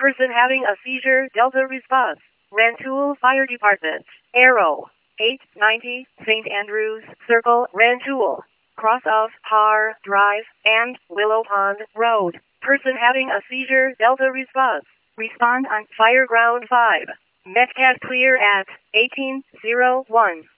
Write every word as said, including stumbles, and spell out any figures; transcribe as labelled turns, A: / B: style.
A: Person having a seizure, Delta response. Rantoul Fire Department. Arrow. eight ninety, Saint Andrews Circle, Rantoul. Cross of Har Drive and Willow Pond Road. Person having a seizure, Delta response. Respond on Fireground five. Metcalf clear at eighteen oh one.